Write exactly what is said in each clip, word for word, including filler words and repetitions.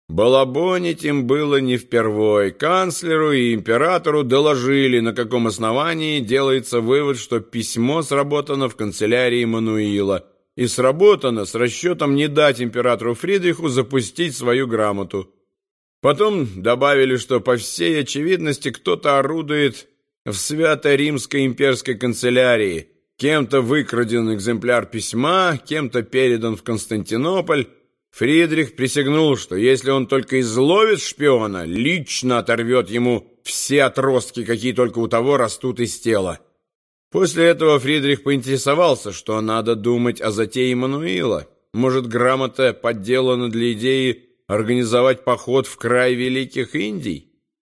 Балабонить им было не впервой. Канцлеру и императору доложили, на каком основании делается вывод, что письмо сработано в канцелярии Мануила, и сработано с расчетом не дать императору Фридриху запустить свою грамоту. Потом добавили, что по всей очевидности кто-то орудует в свято-римской имперской канцелярии, кем-то выкраден экземпляр письма, кем-то передан в Константинополь. Фридрих присягнул, что если он только изловит шпиона, лично оторвет ему все отростки, какие только у того растут из тела. После этого Фридрих поинтересовался, что надо думать о затее Мануила. Может, грамота подделана для идеи организовать поход в край Великих Индий?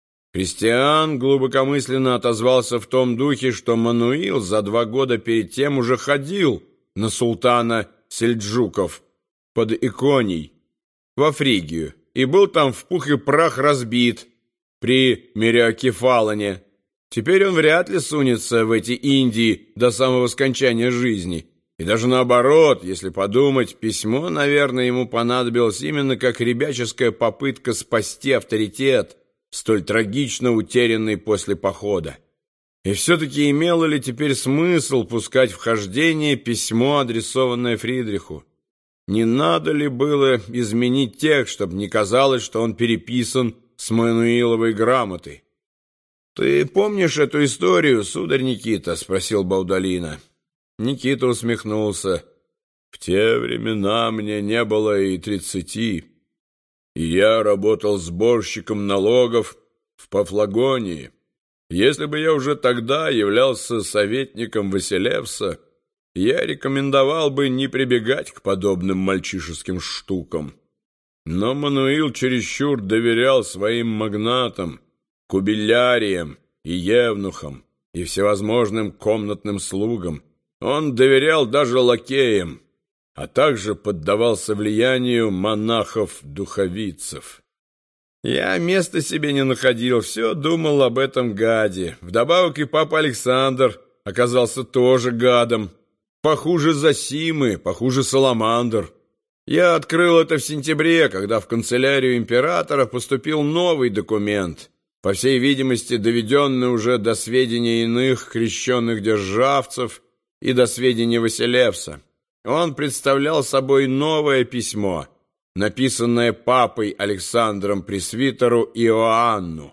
Христиан глубокомысленно отозвался в том духе, что Мануил за два года перед тем уже ходил на султана сельджуков под Иконий во Фригию и был там в пух и прах разбит при Мириокефалоне. Теперь он вряд ли сунется в эти Индии до самого скончания жизни. И даже наоборот, если подумать, письмо, наверное, ему понадобилось именно как ребяческая попытка спасти авторитет, столь трагично утерянный после похода. И все-таки имело ли теперь смысл пускать в хождение письмо, адресованное Фридриху? Не надо ли было изменить текст, чтобы не казалось, что он переписан с Мануиловой грамотой? «Ты помнишь эту историю, сударь Никита?» — спросил Баудолина. Никита усмехнулся. «В те времена мне не было и тридцати, и я работал сборщиком налогов в Пафлагонии. Если бы я уже тогда являлся советником Василевса, я рекомендовал бы не прибегать к подобным мальчишеским штукам. Но Мануил чересчур доверял своим магнатам, кубиляриям и евнухам и всевозможным комнатным слугам. Он доверял даже лакеям, а также поддавался влиянию монахов-духовицев. Я места себе не находил, все думал об этом гаде. Вдобавок и папа Александр оказался тоже гадом. Похуже Зосимы, похуже Саламандр. Я открыл это в сентябре, когда в канцелярию императора поступил новый документ, по всей видимости, доведенный уже до сведения иных крещенных державцев и до сведения Василевса. Он представлял собой новое письмо, написанное папой Александром пресвитеру Иоанну.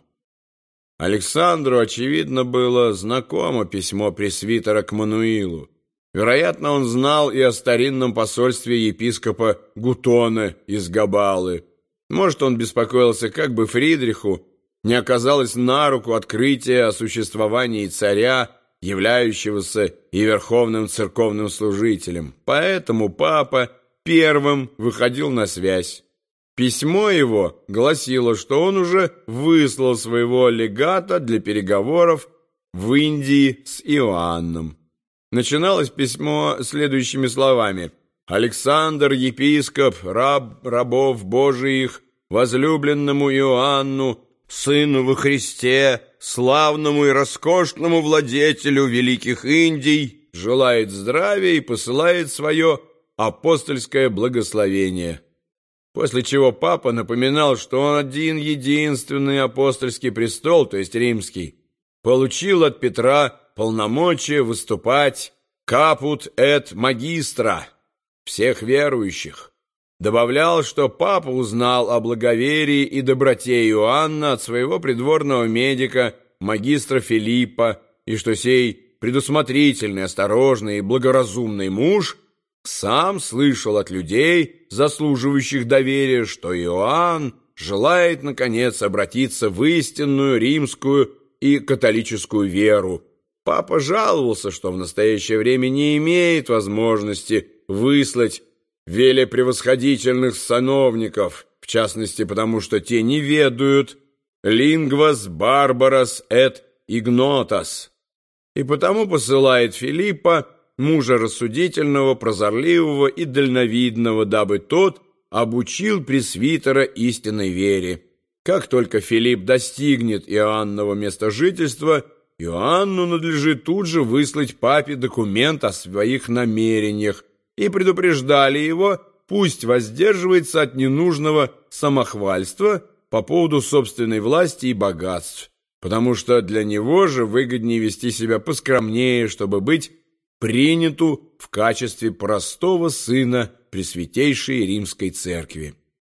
Александру, очевидно, было знакомо письмо пресвитера к Мануилу. Вероятно, он знал и о старинном посольстве епископа Гутона из Габалы. Может, он беспокоился, как бы Фридриху не оказалось на руку открытие о существовании царя, являющегося и верховным церковным служителем. Поэтому папа первым выходил на связь. Письмо его гласило, что он уже выслал своего легата для переговоров в Индии с Иоанном. Начиналось письмо следующими словами: «Александр, епископ, раб рабов Божиих, возлюбленному Иоанну, сыну во Христе, славному и роскошному владетелю великих Индий, желает здравия и посылает свое апостольское благословение». После чего папа напоминал, что он один-единственный апостольский престол, то есть римский, получил от Петра полномочия выступать «капут эт магистра» всех верующих. Добавлял, что папа узнал о благоверии и доброте Иоанна от своего придворного медика, магистра Филиппа, и что сей предусмотрительный, осторожный и благоразумный муж сам слышал от людей, заслуживающих доверия, что Иоанн желает, наконец, обратиться в истинную римскую и католическую веру. Папа жаловался, что в настоящее время не имеет возможности выслать велепревосходительных сановников, в частности, потому что те не ведают «linguas barbaras et ignotas», и потому посылает Филиппа, мужа рассудительного, прозорливого и дальновидного, дабы тот обучил пресвитера истинной вере. Как только Филипп достигнет Иоаннова места жительства, Иоанну надлежит тут же выслать папе документ о своих намерениях, и предупреждали его, пусть воздерживается от ненужного самохвальства по поводу собственной власти и богатств, потому что для него же выгоднее вести себя поскромнее, чтобы быть приняту в качестве простого сына Пресвятейшей Римской Церкви.